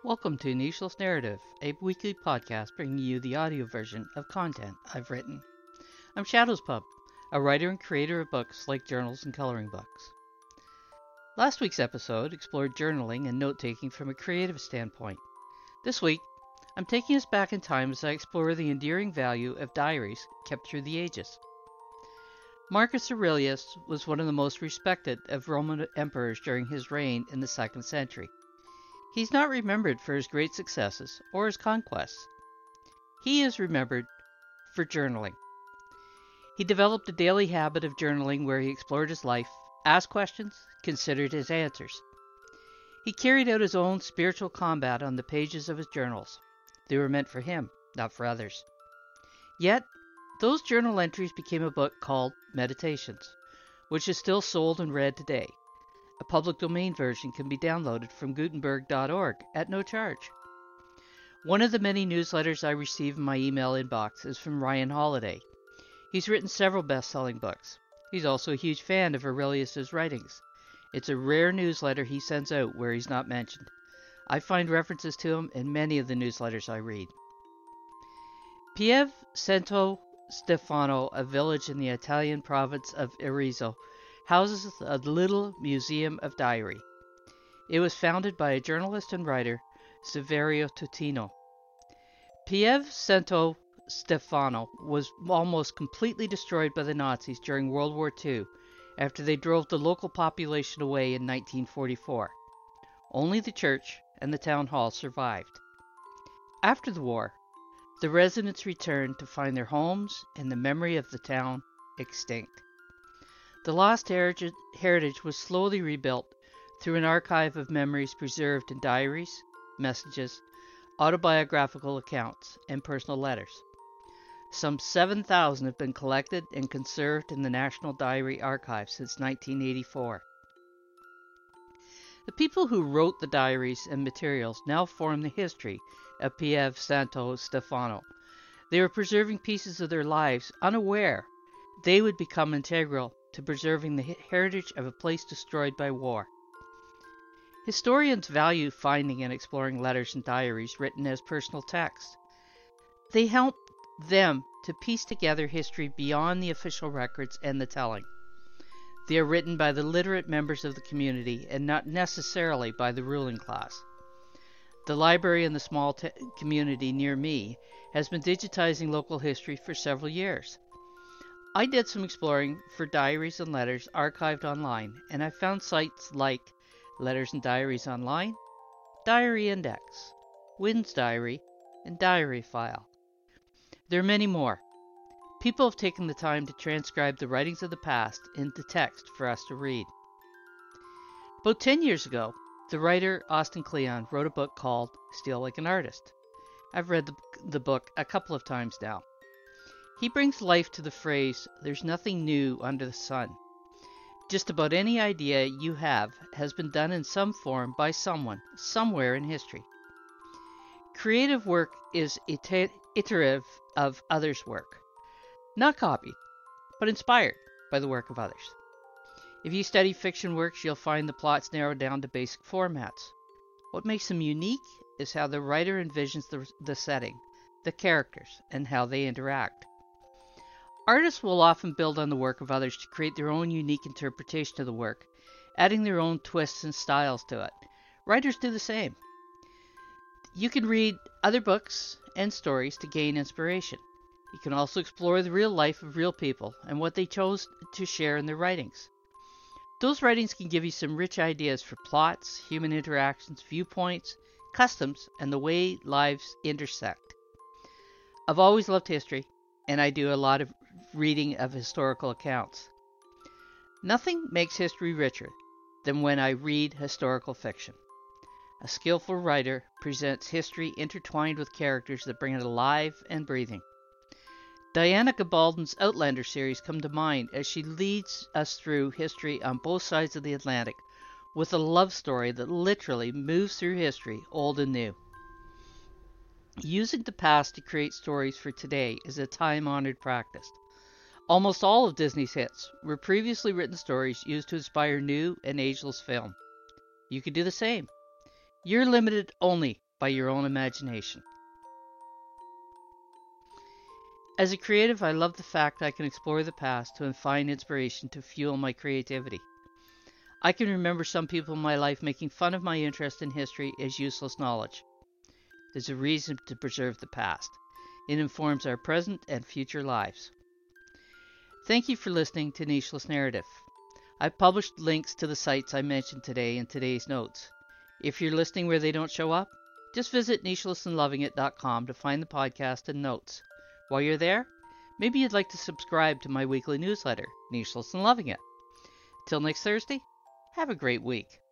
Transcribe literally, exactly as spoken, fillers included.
Welcome to Needless Narrative, a weekly podcast bringing you the audio version of content I've written. I'm Shadows Pub, a writer and creator of books like journals and coloring books. Last week's episode explored journaling and note-taking from a creative standpoint. This week, I'm taking us back in time as I explore the endearing value of diaries kept through the ages. Marcus Aurelius was one of the most respected of Roman emperors during his reign in the second century. He's not remembered for his great successes or his conquests. He is remembered for journaling. He developed a daily habit of journaling where he explored his life, asked questions, considered his answers. He carried out his own spiritual combat on the pages of his journals. They were meant for him, not for others. Yet, those journal entries became a book called Meditations, which is still sold and read today. A public domain version can be downloaded from Gutenberg dot org at no charge. One of the many newsletters I receive in my email inbox is from Ryan Holiday. He's written several best-selling books. He's also a huge fan of Aurelius's writings. It's a rare newsletter he sends out where he's not mentioned. I find references to him in many of the newsletters I read. Pieve Santo Stefano, a village in the Italian province of Arezzo, houses a little museum of diary. It was founded by a journalist and writer, Saverio Tutino. Pieve Santo Stefano was almost completely destroyed by the Nazis during World War Two after they drove the local population away in nineteen forty-four. Only the church and the town hall survived. After the war, the residents returned to find their homes and the memory of the town extinct. The lost heritage was slowly rebuilt through an archive of memories preserved in diaries, messages, autobiographical accounts, and personal letters. Some seven thousand have been collected and conserved in the National Diary Archive since nineteen eighty-four. The people who wrote the diaries and materials now form the history of Pieve Santo Stefano. They were preserving pieces of their lives, unaware they would become integral to preserving the heritage of a place destroyed by war. Historians value finding and exploring letters and diaries written as personal text. They help them to piece together history beyond the official records and the telling. They are written by the literate members of the community and not necessarily by the ruling class. The library in the small t- community near me has been digitizing local history for several years. I did some exploring for diaries and letters archived online, and I found sites like Letters and Diaries Online, Diary Index, Wynn's Diary, and Diary File. There are many more. People have taken the time to transcribe the writings of the past into text for us to read. About ten years ago, the writer Austin Kleon wrote a book called Steal Like an Artist. I've read the, the book a couple of times now. He brings life to the phrase, "There's nothing new under the sun." Just about any idea you have has been done in some form by someone, somewhere in history. Creative work is iter- iterative of others' work. Not copied, but inspired by the work of others. If you study fiction works, you'll find the plots narrowed down to basic formats. What makes them unique is how the writer envisions the, the setting, the characters, and how they interact. Artists will often build on the work of others to create their own unique interpretation of the work, adding their own twists and styles to it. Writers do the same. You can read other books and stories to gain inspiration. You can also explore the real life of real people and what they chose to share in their writings. Those writings can give you some rich ideas for plots, human interactions, viewpoints, customs, and the way lives intersect. I've always loved history, and I do a lot of reading of historical accounts. Nothing makes history richer than when I read historical fiction. A skillful writer presents history intertwined with characters that bring it alive and breathing. Diana Gabaldon's Outlander series come to mind as she leads us through history on both sides of the Atlantic with a love story that literally moves through history, old and new. Using the past to create stories for today is a time-honored practice. Almost all of Disney's hits were previously written stories used to inspire new and ageless film. You can do the same. You're limited only by your own imagination. As a creative, I love the fact I can explore the past to find inspiration to fuel my creativity. I can remember some people in my life making fun of my interest in history as useless knowledge. There's a reason to preserve the past. It informs our present and future lives. Thank you for listening to Nicheless Narrative. I've published links to the sites I mentioned today in today's notes. If you're listening where they don't show up, just visit nicheless and loving it dot com to find the podcast and notes. While you're there, maybe you'd like to subscribe to my weekly newsletter, Nicheless and Loving It. Till next Thursday, have a great week.